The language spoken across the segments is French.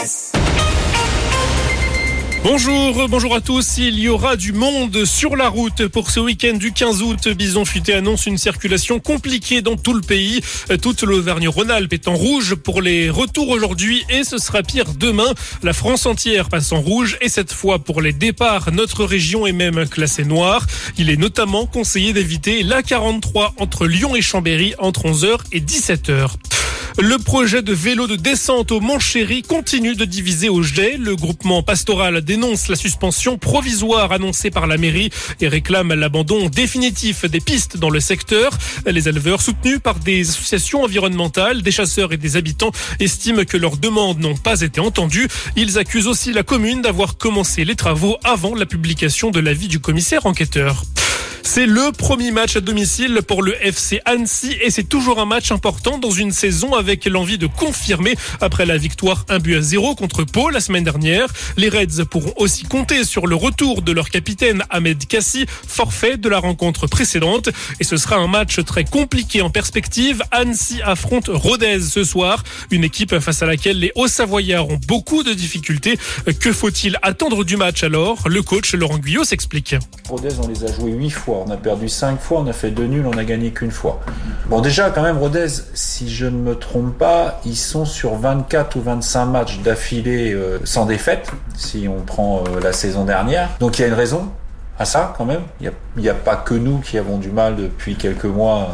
Bonjour à tous. Il y aura du monde sur la route pour ce week-end du 15 août. Bison Futé annonce une circulation compliquée dans tout le pays. Toute l'Auvergne-Rhône-Alpes est en rouge pour les retours aujourd'hui et ce sera pire demain. La France entière passe en rouge et cette fois pour les départs, notre région est même classée noire. Il est notamment conseillé d'éviter l'A43 entre Lyon et Chambéry entre 11h et 17h. Le projet de vélo de descente au Mont-Chéry continue de diviser au jet. Le groupement pastoral dénonce la suspension provisoire annoncée par la mairie et réclame l'abandon définitif des pistes dans le secteur. Les éleveurs, soutenus par des associations environnementales, des chasseurs et des habitants, estiment que leurs demandes n'ont pas été entendues. Ils accusent aussi la commune d'avoir commencé les travaux avant la publication de l'avis du commissaire enquêteur. C'est le premier match à domicile pour le FC Annecy et c'est toujours un match important dans une saison avec l'envie de confirmer après la victoire 1-0 contre Pau la semaine dernière. Les Reds pourront aussi compter sur le retour de leur capitaine Ahmed Kassi, forfait de la rencontre précédente. Et ce sera un match très compliqué en perspective. Annecy affronte Rodez ce soir, une équipe face à laquelle les Hauts-Savoyards ont beaucoup de difficultés. Que faut-il attendre du match alors ? Le coach Laurent Guyot s'explique. Rodez, on les a joués 8 fois. On a perdu 5 fois, on a fait 2 nuls, on a gagné qu'une fois. Bon, déjà, quand même, Rodez, si je ne me trompe pas, ils sont sur 24 ou 25 matchs d'affilée sans défaite, si on prend la saison dernière. Donc, il y a une raison à ça, quand même. Il n'y a pas que nous qui avons du mal depuis quelques mois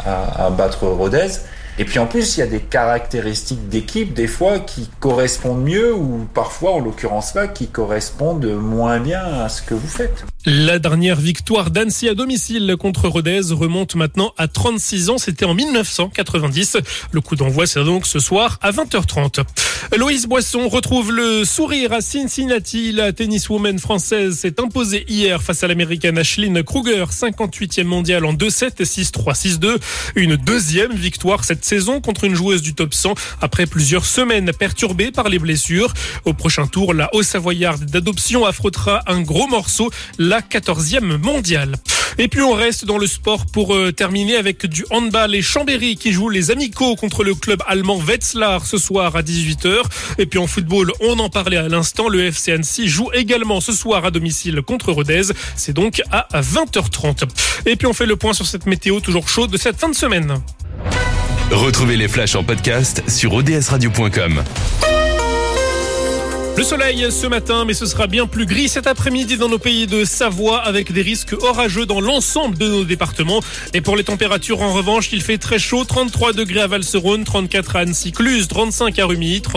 à battre Rodez. Et puis en plus, il y a des caractéristiques d'équipe, des fois, qui correspondent mieux ou parfois, en l'occurrence là, qui correspondent moins bien à ce que vous faites. La dernière victoire d'Annecy à domicile contre Rodez remonte maintenant à 36 ans. C'était en 1990. Le coup d'envoi, c'est donc ce soir à 20h30. Loïs Boisson retrouve le sourire à Cincinnati. La tenniswoman française s'est imposée hier face à l'américaine Ashlyn Kruger, 58e mondiale en 2-7, 6-3, 6-2. Une deuxième victoire cette saison contre une joueuse du top 100 après plusieurs semaines perturbées par les blessures. Au prochain tour, la Haut-Savoyarde d'adoption affrontera un gros morceau, la 14e mondiale. Et puis on reste dans le sport pour terminer avec du handball et Chambéry qui jouent les amicaux contre le club allemand Wetzlar ce soir à 18h. Et puis en football, on en parlait à l'instant, le FC Annecy joue également ce soir à domicile contre Rodez. C'est donc à 20h30. Et puis on fait le point sur cette météo toujours chaude de cette fin de semaine. Retrouvez les flashs en podcast sur odsradio.com. Le soleil ce matin, mais ce sera bien plus gris cet après-midi dans nos pays de Savoie avec des risques orageux dans l'ensemble de nos départements. Et pour les températures en revanche, il fait très chaud, 33 degrés à Valserone, 34 à Annecy-Cluses, 35 à Rumilly,